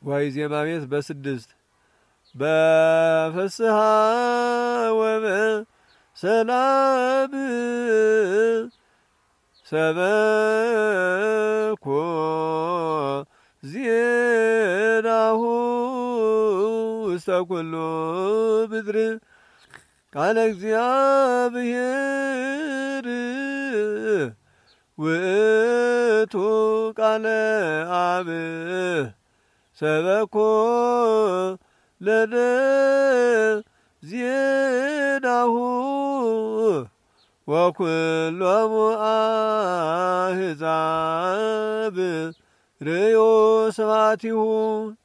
ዋይዜማ ቤት በስድስት በፍስሐ ወበሰላም ሰበኮ ዜናሁ ውስተ ኩሉ ምድር ቃለ እግዚአብሔር ውእቱ ቃለ አብ ሰበኮ ለነ ዜናሁ ወኩሎሙ አሕዛብ ርእዮ ስብሐቲሁ